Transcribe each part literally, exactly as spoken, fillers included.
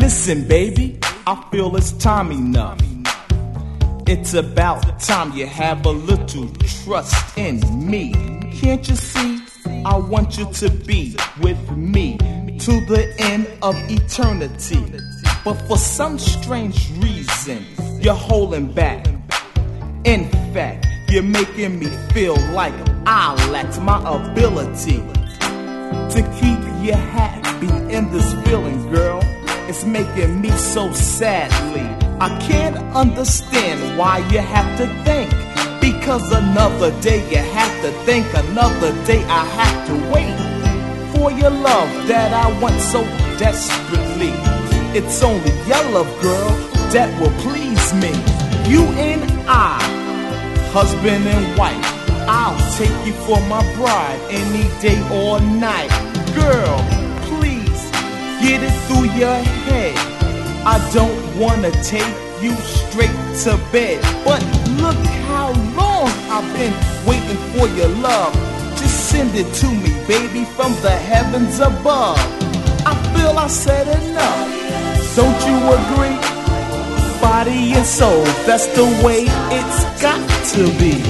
Listen, baby, I feel it's time enough. It's about time you have a little trust in me. Can't you see? I want you to be with me to the end of eternity. But for some strange reason, you're holding back. In fact, you're making me feel like I lack my ability to keep you happy in this feeling, girl. It's making me so sadly. I can't understand why you have to think. Because another day you have to think, another day I have to wait for your love that I want so desperately. It's only your love, girl, that will please me. You and I, husband and wife, I'll take you for my bride any day or night. Girl, please get it through your head. I don't wanna take you straight to bed, but look how long I've been waiting for your love. Just send it to me, baby, from the heavens above. I feel I said enough. Don't you agree? Body and soul, that's the way it's got to be.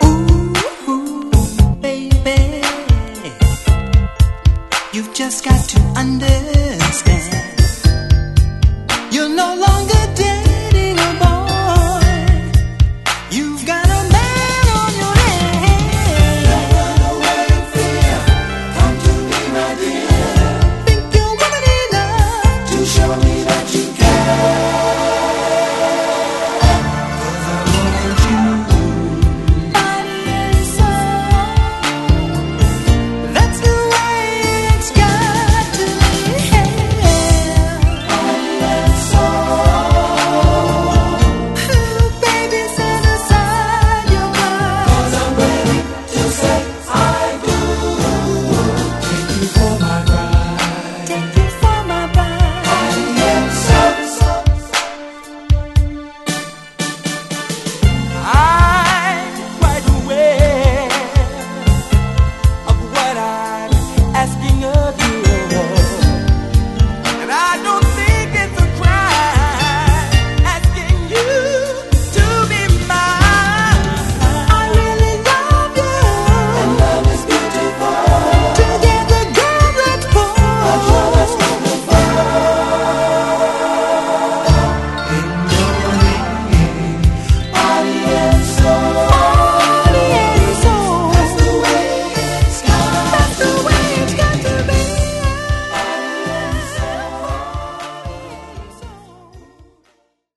You've just got to